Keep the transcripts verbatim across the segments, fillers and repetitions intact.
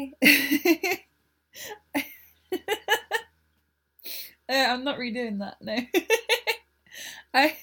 Hi. Uh, I'm not redoing that. No. I.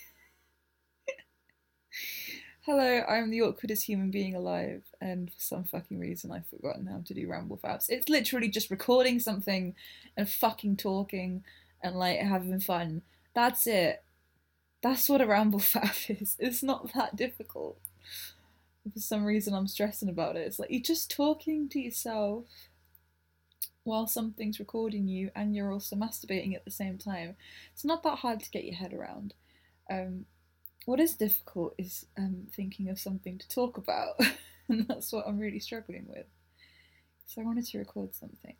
Hello, I'm the awkwardest human being alive, and for some fucking reason, I've forgotten how to do ramble fabs. It's literally just recording something and fucking talking and like having fun. That's it. That's what a ramble fab is. It's not that difficult. For some reason, I'm stressing about it. It's like you're just talking to yourself while something's recording you and you're also masturbating at the same time. It's not that hard to get your head around. Um, what is difficult is um, thinking of something to talk about, and that's what I'm really struggling with. So I wanted to record something.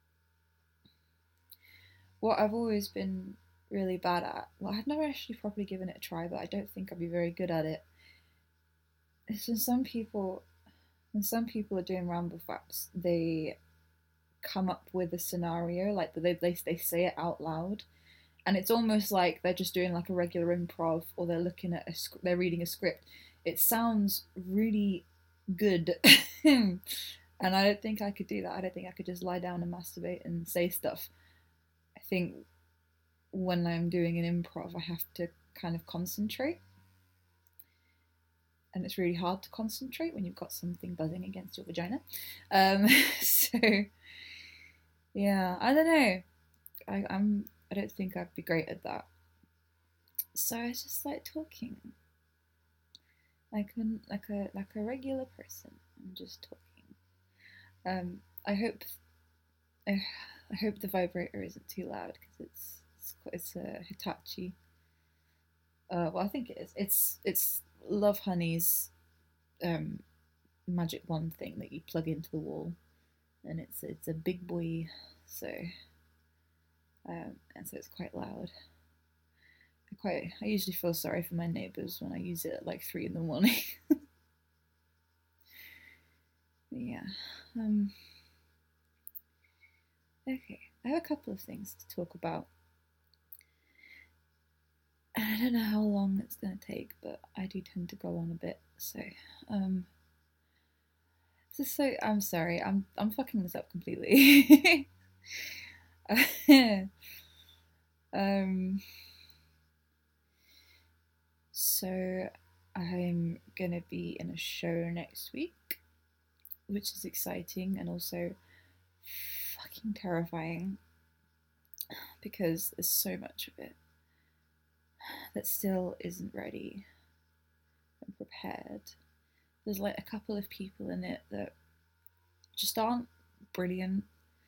What I've always been really bad at, well, I've never actually properly given it a try, but I don't think I'd be very good at it. It's when some people, when some people are doing ramble faps, they come up with a scenario, like they, they, they say it out loud, and it's almost like they're just doing like a regular improv, or they're looking at a they're reading a script. It sounds really good. And I don't think I could do that. I don't think I could just lie down and masturbate and say stuff. I think when I'm doing an improv, I have to kind of concentrate, and it's really hard to concentrate when you've got something buzzing against your vagina. Um, so yeah, I don't know. I, I'm I don't think I'd be great at that. So I just like talking, like a, like a like a regular person. I'm just talking. Um, I hope I, I hope the vibrator isn't too loud because it's it's it's a Hitachi. Uh, well, I think it is. It's it's Lovehoney's um magic wand thing that you plug into the wall, and it's it's a big boy, so um, and so it's quite loud. I quite I usually feel sorry for my neighbours when I use it at like three in the morning. Yeah. Um. Okay. I have a couple of things to talk about. I don't know how long it's gonna take, but I do tend to go on a bit. So, um, just so I'm sorry. I'm I'm fucking this up completely. um. So I'm gonna be in a show next week, which is exciting and also fucking terrifying because there's so much of it that still isn't ready and prepared. There's like a couple of people in it that just aren't brilliant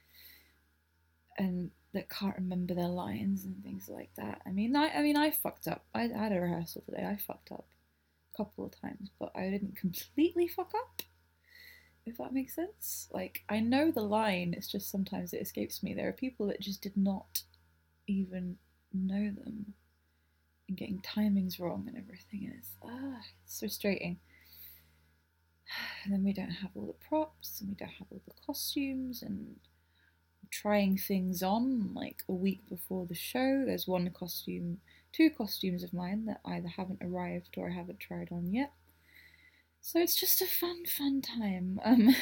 and that can't remember their lines and things like that. I mean, I, I mean, I fucked up. I, I had a rehearsal today. I fucked up a couple of times, but I didn't completely fuck up. If that makes sense. Like, I know the line. It's just sometimes it escapes me. There are people that just did not even know them, and getting timings wrong and everything. And it's ah, it's frustrating. And then we don't have all the props, and we don't have all the costumes, and trying things on like a week before the show. There's one costume, two costumes of mine that either haven't arrived or I haven't tried on yet. So it's just a fun, fun time. Um,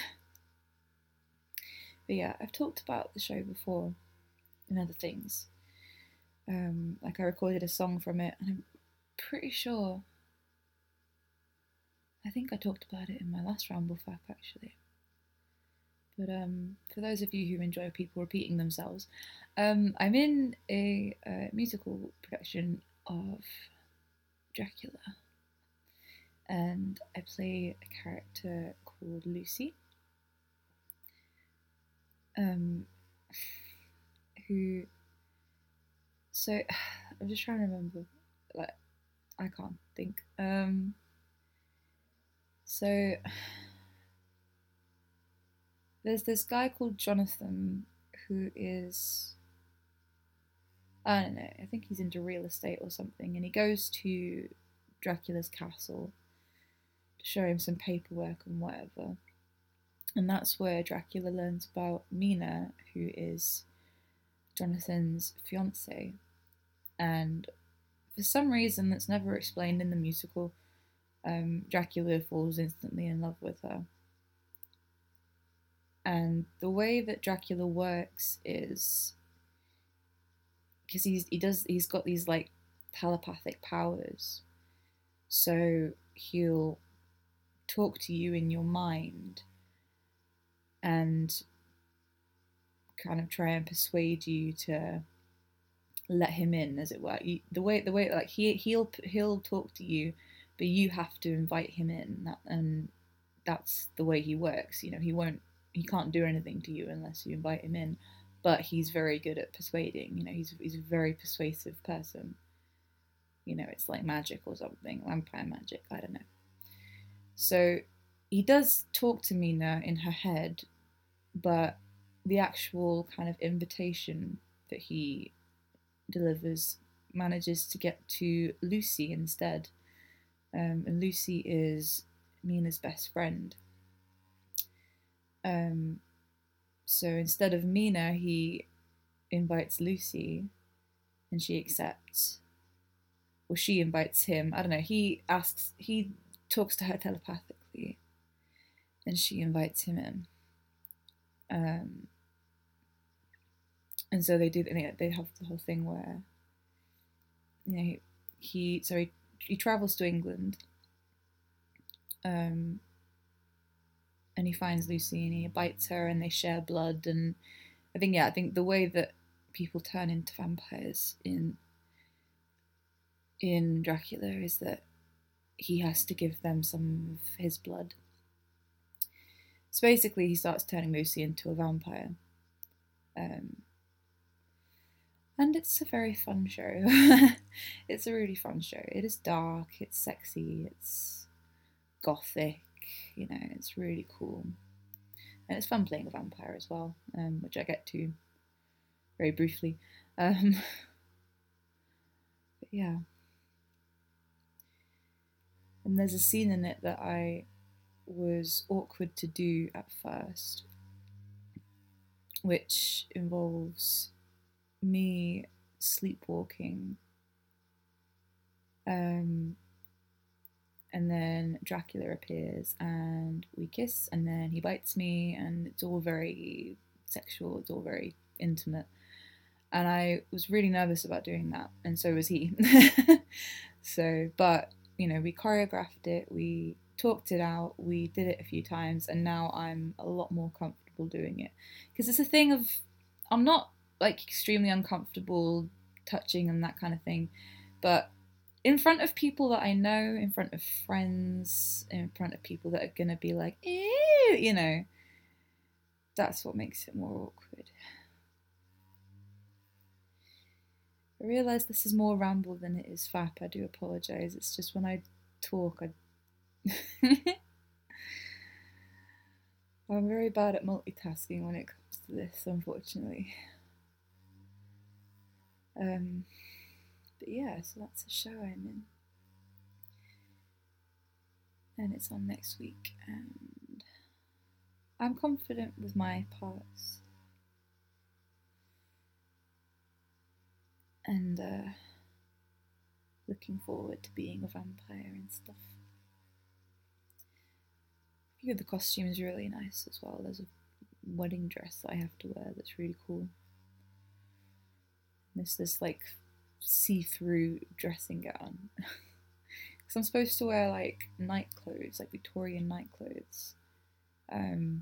but yeah, I've talked about the show before and other things. Um, like I recorded a song from it, and I'm pretty sure. I think I talked about it in my last Ramble Fap actually. But um, for those of you who enjoy people repeating themselves, um, I'm in a, a musical production of Dracula, and I play a character called Lucy, um, who. So I'm just trying to remember. Like, I can't think. Um, so there's this guy called Jonathan who is, I don't know, I think he's into real estate or something, and he goes to Dracula's castle to show him some paperwork and whatever. And that's where Dracula learns about Mina, who is Jonathan's fiance. And for some reason that's never explained in the musical, um, Dracula falls instantly in love with her. And the way that Dracula works is because he's he does he's got these like telepathic powers. So he'll talk to you in your mind and kind of try and persuade you to let him in, as it were. You, the way the way like he he'll he'll talk to you, but you have to invite him in. That, and that's the way he works. You know, he won't he can't do anything to you unless you invite him in. But he's very good at persuading. You know, he's he's a very persuasive person. You know, it's like magic or something, vampire magic. I don't know. So he does talk to Mina in her head, but the actual kind of invitation that he delivers manages to get to Lucy instead. Um, and Lucy is Mina's best friend. Um, so instead of Mina, he invites Lucy, and she accepts. Or she invites him. I don't know. He asks. He talks to her telepathically, and she invites him in. Um, and so they do. They have the whole thing where, you know, he, he so he, he travels to England. Um, and he finds Lucy and he bites her and they share blood. And I think, yeah, I think the way that people turn into vampires in in Dracula is that he has to give them some of his blood. So basically he starts turning Lucy into a vampire. Um, and it's a very fun show. It's a really fun show. It is dark, it's sexy, it's gothic, you know, it's really cool. And it's fun playing a vampire as well, um, which I get to very briefly. Um, but yeah. And there's a scene in it that I was awkward to do at first, which involves me sleepwalking. Um, and then Dracula appears and we kiss, and then he bites me, and it's all very sexual, it's all very intimate. And I was really nervous about doing that, and so was he. So, but, you know, we choreographed it, we talked it out, we did it a few times, and now I'm a lot more comfortable doing it. Because it's a thing of, I'm not like extremely uncomfortable touching and that kind of thing, but in front of people that I know, in front of friends, in front of people that are gonna be like, ew, you know, that's what makes it more awkward. I realise this is more ramble than it is fap. I do apologise. It's just when I talk, I I'm very bad at multitasking when it comes to this, unfortunately. Um, but yeah, so that's the show I'm in. And it's on next week, and I'm confident with my parts. And uh, looking forward to being a vampire and stuff. A few of the costumes are really nice as well. There's a wedding dress that I have to wear that's really cool. There's this like see-through dressing gown. Because I'm supposed to wear like night clothes, like Victorian night clothes. Um,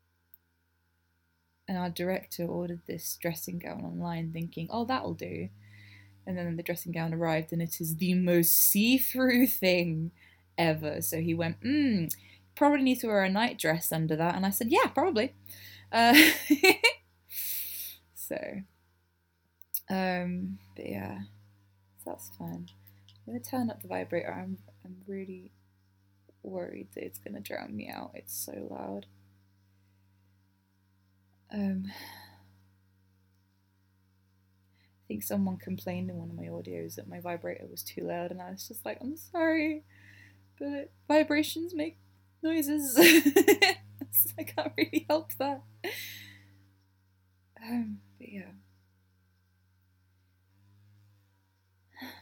and our director ordered this dressing gown online thinking, oh, that'll do. And then the dressing gown arrived and it is the most see-through thing ever. So he went, hmm, probably need to wear a night dress under that. And I said, yeah, probably. Uh, so, um, but yeah, so that's fun. I'm going to turn up the vibrator. I'm, I'm really worried that it's going to drown me out. It's so loud. Um... I think someone complained in one of my audios that my vibrator was too loud, and I was just like, I'm sorry, but vibrations make noises. I can't really help that. Um, but yeah.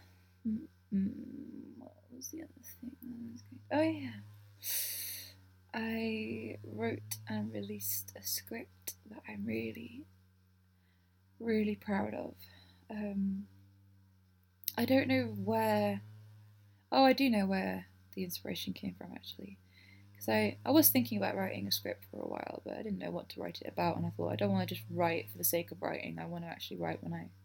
Mm, what was the other thing? Oh yeah. I wrote and released a script that I'm really, really proud of. Um, I don't know where. Oh, I do know where the inspiration came from actually. Because I, I was thinking about writing a script for a while, but I didn't know what to write it about, and I thought I don't want to just write for the sake of writing. I want to actually write when I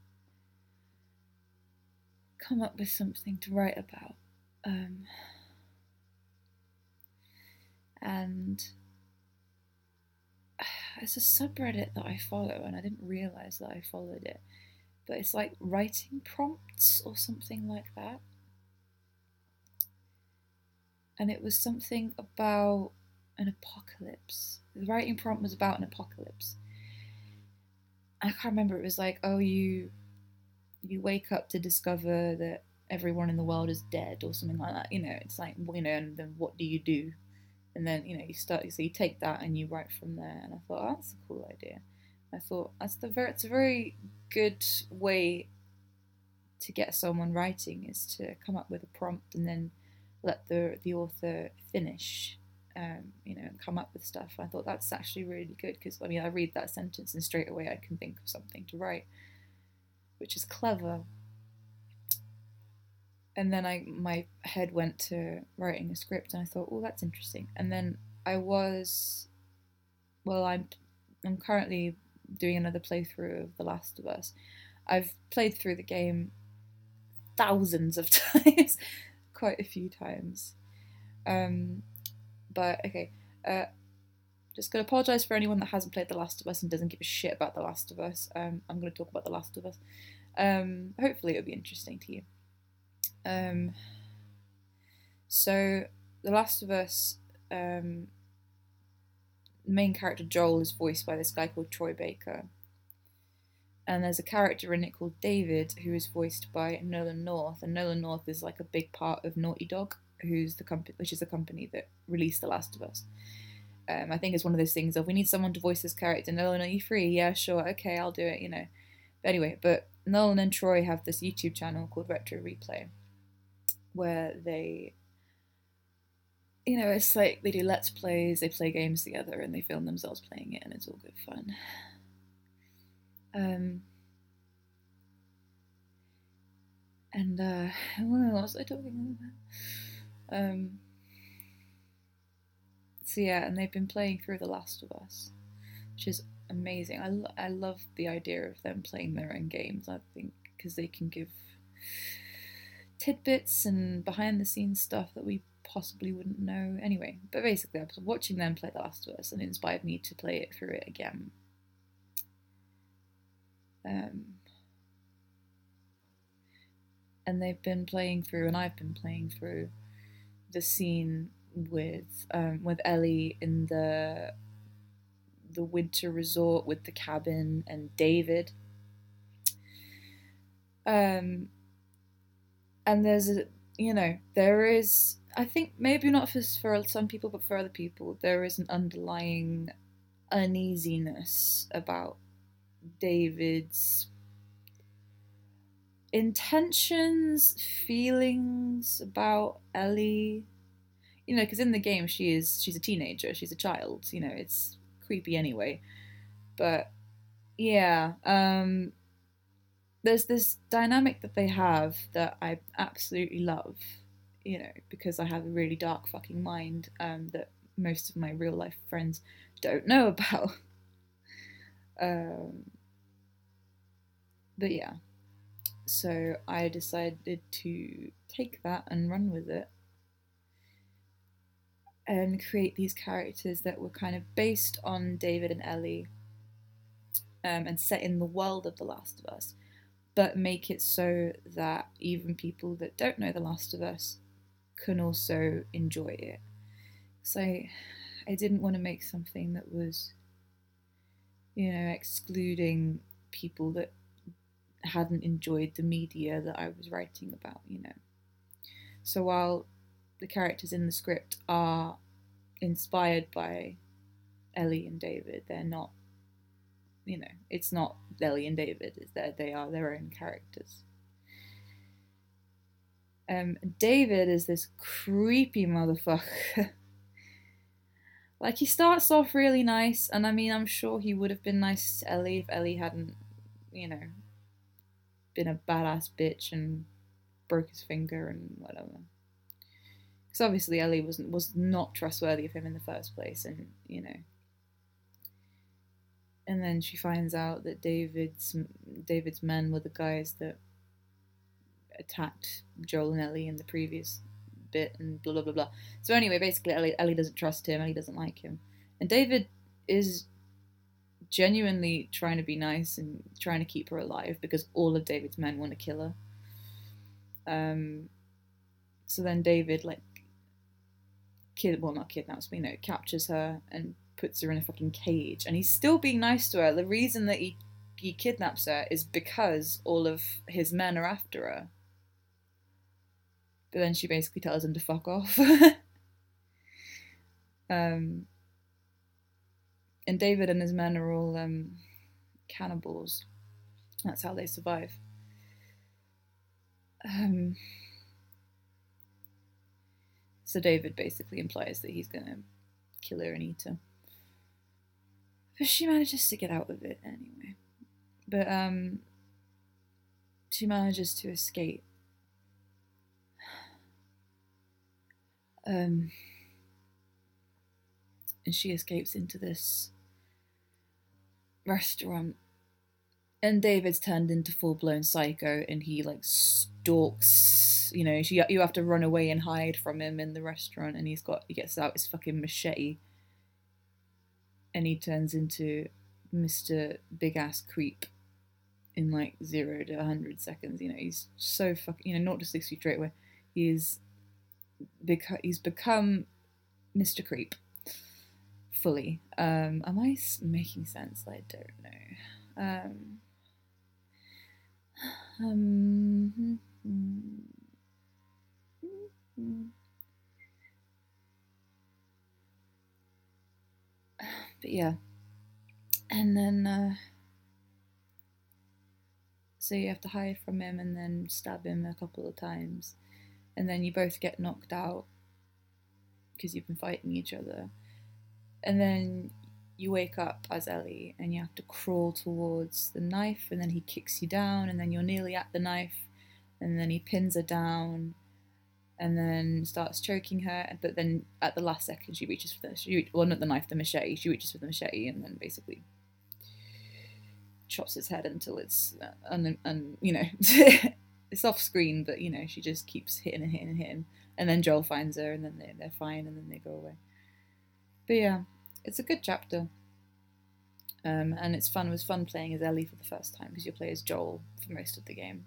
come up with something to write about. Um, and it's a subreddit that I follow, and I didn't realize that I followed it, but it's like writing prompts or something like that. And it was something about an apocalypse. The writing prompt was about an apocalypse. I can't remember. It was like, oh, you you wake up to discover that everyone in the world is dead or something like that. You know, it's like, you know, and then what do you do? And then, you know, you start, so you take that and you write from there. And I thought, oh, that's a cool idea. I thought that's the very, it's a very good way to get someone writing, is to come up with a prompt and then let the the author finish, um, you know, and come up with stuff. I thought that's actually really good because I mean, I read that sentence and straight away I can think of something to write, which is clever. And then I my head went to writing a script, and I thought, oh, that's interesting. And then I was, well, I'm I'm currently doing another playthrough of The Last of Us. I've played through the game thousands of times, quite a few times. Um, but okay, uh, just gonna apologise for anyone that hasn't played The Last of Us and doesn't give a shit about The Last of Us. Um, I'm gonna talk about The Last of Us. Um, hopefully it'll be interesting to you. Um, so The Last of Us, um, main character Joel is voiced by this guy called Troy Baker, and there's a character in it called David who is voiced by Nolan North, and Nolan North is like a big part of Naughty Dog, who's the company, which is the company that released The Last of Us. Um, I think it's one of those things of, we need someone to voice this character. Nolan, are you free? Yeah, sure. Okay, I'll do it. You know. But anyway, but Nolan and Troy have this YouTube channel called Retro Replay, where they, you know, it's like they do let's plays, they play games together, and they film themselves playing it, and it's all good fun. Um, and uh, what was I talking about? Um, so yeah, and they've been playing through The Last of Us, which is amazing. I, lo- I love the idea of them playing their own games. I think because they can give tidbits and behind the scenes stuff that we possibly wouldn't know anyway. But basically, I was watching them play The Last of Us, and it inspired me to play it through it again. Um, and they've been playing through, and I've been playing through the scene with um, with Ellie in the the winter resort with the cabin and David. Um, and there's a, you know, there is, I think maybe not for for some people, but for other people, there is an underlying uneasiness about David's intentions, feelings about Ellie. You know, because in the game she is she's a teenager, she's a child. You know, it's creepy anyway. But yeah, um, there's this dynamic that they have that I absolutely love. You know, because I have a really dark fucking mind, um, that most of my real life friends don't know about. um, but yeah, so I decided to take that and run with it and create these characters that were kind of based on David and Ellie, um, and set in the world of The Last of Us, but make it so that even people that don't know The Last of Us can also enjoy it. So I, I didn't want to make something that was, you know, excluding people that hadn't enjoyed the media that I was writing about, you know. So while the characters in the script are inspired by Ellie and David, they're not, you know, it's not Ellie and David, it's that they are their own characters. Um, David is this creepy motherfucker. Like, he starts off really nice, and I mean, I'm sure he would have been nice to Ellie if Ellie hadn't, you know, been a badass bitch and broke his finger and whatever. Because obviously Ellie was was not trustworthy of him in the first place, and you know. And then she finds out that David's David's men were the guys that attacked Joel and Ellie in the previous bit, and blah blah blah blah. So anyway, basically Ellie, Ellie doesn't trust him. Ellie doesn't like him, and David is genuinely trying to be nice and trying to keep her alive because all of David's men want to kill her. Um, so then David like kid, well not kidnaps, but you know, captures her and puts her in a fucking cage, and he's still being nice to her. The reason that he he kidnaps her is because all of his men are after her. But then she basically tells him to fuck off. um, and David and his men are all um, cannibals. That's how they survive. Um, so David basically implies that he's gonna kill her and eat her. But she manages to get out of it anyway. But um, she manages to escape. Um, and she escapes into this restaurant. And David's turned into full-blown psycho, and he like stalks. You know, she, you have to run away and hide from him in the restaurant. And he's got he gets out his fucking machete, and he turns into Mister Big Ass Creep in like zero to a hundred seconds. You know, he's so fucking, you know, not to sixty straight away. He's beca- he's become Mister Creep fully. Um, am I making sense? I don't know. Um, um, but yeah, and then uh, so you have to hide from him and then stab him a couple of times, and then you both get knocked out because you've been fighting each other, and then you wake up as Ellie and you have to crawl towards the knife, and then he kicks you down, and then you're nearly at the knife, and then he pins her down and then starts choking her, but then at the last second she reaches for the she, well not the knife, the machete. She reaches for the machete and then basically chops his head until it's uh, un, un, you know it's off screen, but you know she just keeps hitting and hitting and hitting, and then Joel finds her, and then they're, they're fine, and then they go away. But yeah, it's a good chapter, um, and it's fun. It was fun playing as Ellie for the first time because you play as Joel for most of the game.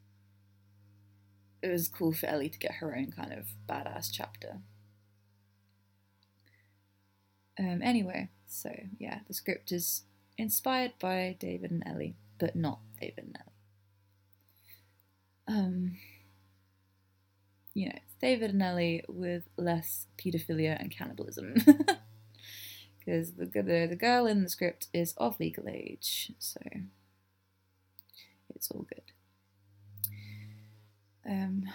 It was cool for Ellie to get her own kind of badass chapter. Um, anyway, so yeah, the script is inspired by David and Ellie, but not David and Ellie. Um, you know, it's David and Ellie with less paedophilia and cannibalism. Because the, the, the girl in the script is of legal age, so it's all good. Um,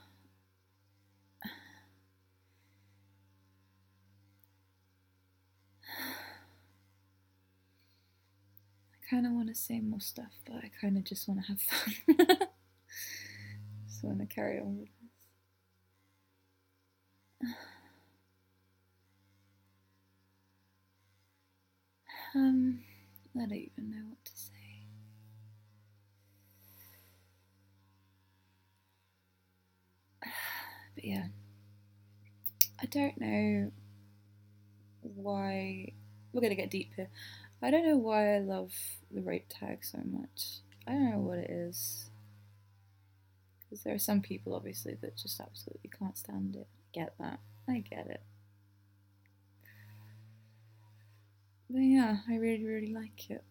I kind of want to say more stuff, but I kind of just want to have fun. Just want to carry on with this. Um, I don't even know what to say. But yeah, I don't know why. We're gonna get deep here. I don't know why I love the rape tag so much. I don't know what it is. Because there are some people, obviously, that just absolutely can't stand it. I get that. I get it. But yeah, I really, really like it.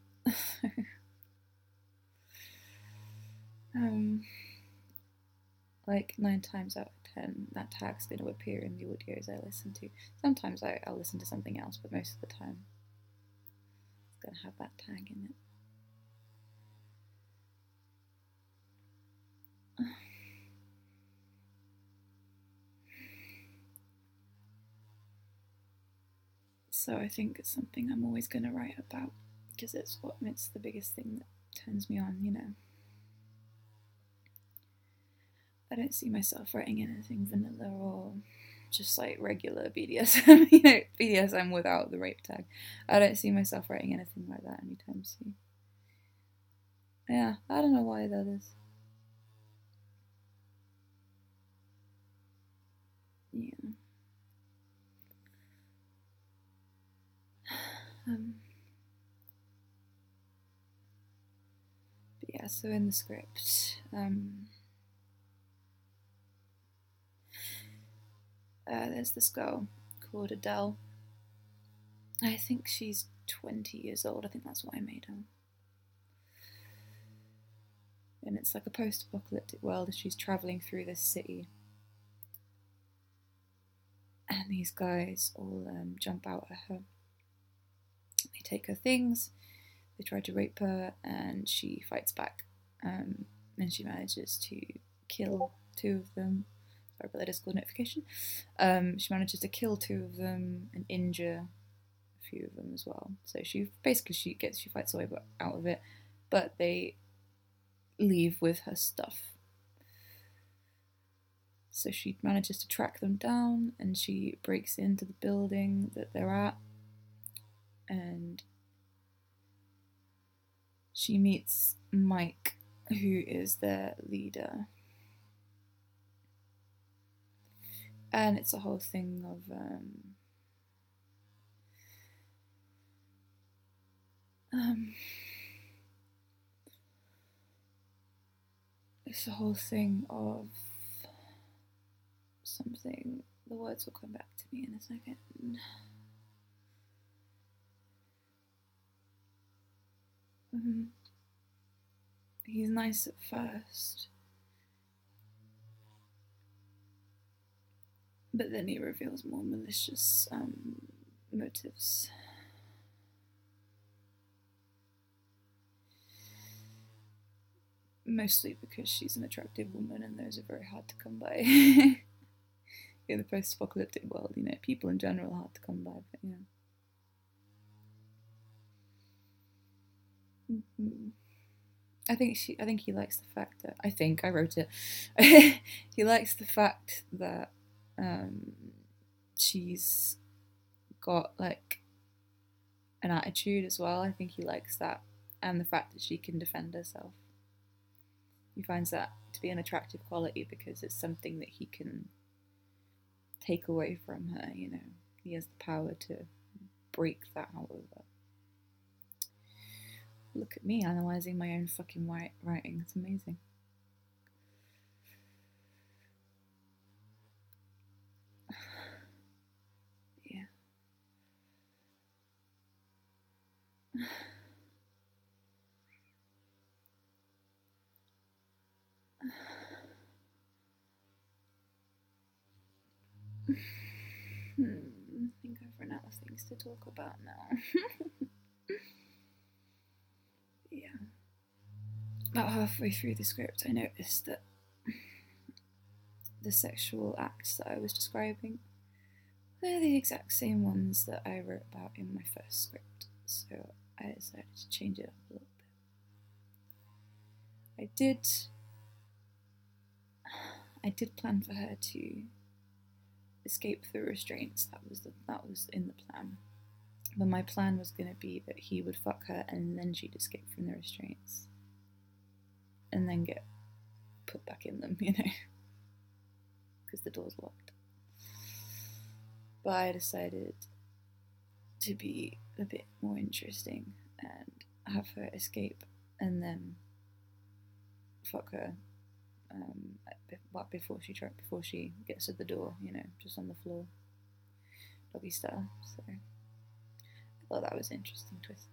um, like nine times out of ten, that tag's going to appear in the audios I listen to. Sometimes I, I'll listen to something else, but most of the time it's going to have that tag in it. So I think it's something I'm always going to write about because it's what it's the biggest thing that turns me on, you know. I don't see myself writing anything vanilla or just like regular B D S M, you know, B D S M without the rape tag. I don't see myself writing anything like that anytime soon. Yeah, I don't know why that is. Yeah. Um, but yeah, so in the script, um, uh, there's this girl called Adele. I think she's twenty years old. I think that's what I made her. And it's like a post-apocalyptic world as she's traveling through this city. And these guys all um, jump out at her. They take her things, they try to rape her, and she fights back. Um, and she manages to kill two of them. Sorry about that Discord notification. Um, she manages to kill two of them and injure a few of them as well. So she basically she gets she fights her way out of it, but they leave with her stuff. So she manages to track them down, and she breaks into the building that they're at, and she meets Mike, who is their leader. And it's a whole thing of um, um, it's a whole thing of something. The words will come back to me in a second. Mm-hmm. He's nice at first, but then he reveals more malicious um, motives. Mostly because she's an attractive woman, and those are very hard to come by. In the post-apocalyptic world, you know, people in general are hard to come by, but yeah. Mm-hmm. I think she. I think he likes the fact that I think I wrote it. He likes the fact that um, she's got like an attitude as well. I think he likes that, and the fact that she can defend herself. He finds that to be an attractive quality because it's something that he can take away from her. You know, he has the power to break that out of her. Look at me analysing my own fucking writing. It's amazing. Yeah. Hmm. I think I've run out of things to talk about now. Yeah. About halfway through the script, I noticed that the sexual acts that I was describing were the exact same ones that I wrote about in my first script, so I decided to change it up a little bit. I did. I did plan for her to escape the restraints. That was the that was in the plan. But my plan was going to be that he would fuck her and then she'd escape from the restraints, and then get put back in them, you know, because the door's locked. But I decided to be a bit more interesting and have her escape and then fuck her um, before she tried, before she gets to the door, you know, just on the floor, doggy style. So I thought that was an interesting twist.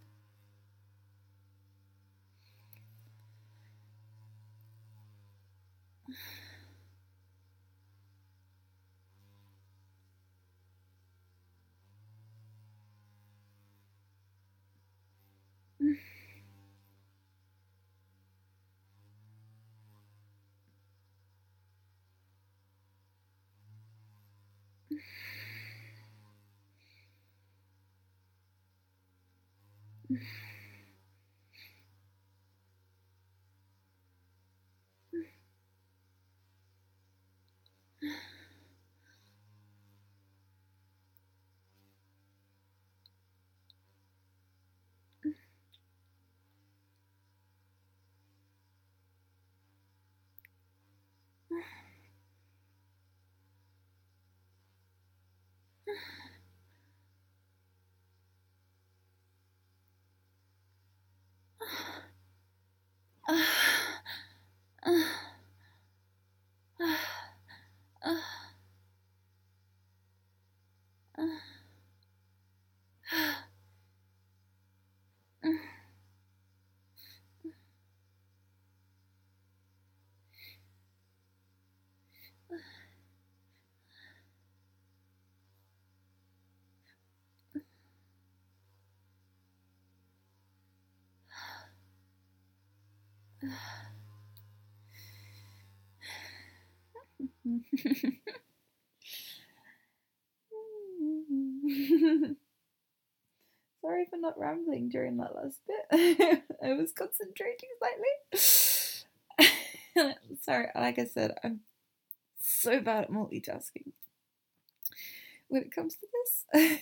Sorry for not rambling during that last bit. I was concentrating slightly. Sorry, like I said, I'm so bad at multitasking when it comes to this.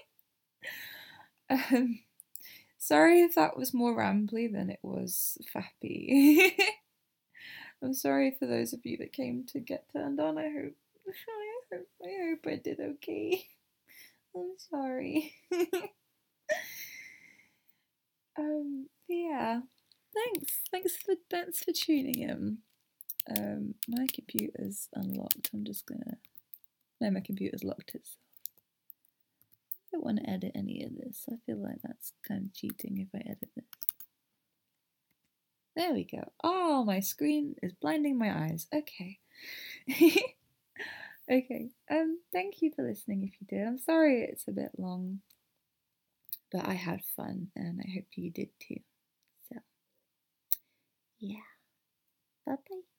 um, sorry if that was more rambly than it was fappy. I'm sorry for those of you that came to get turned on. I hope, I hope, I hope I did okay. I'm sorry. um, yeah. Thanks. Thanks for thanks for tuning in. Um, my computer's unlocked. I'm just gonna. No, my computer's locked itself. I don't want to edit any of this. I feel like that's kind of cheating if I edit this. There we go. Oh, my screen is blinding my eyes. Okay. Okay. Um, thank you for listening if you did. I'm sorry it's a bit long, but I had fun and I hope you did too. So, yeah. Bye bye.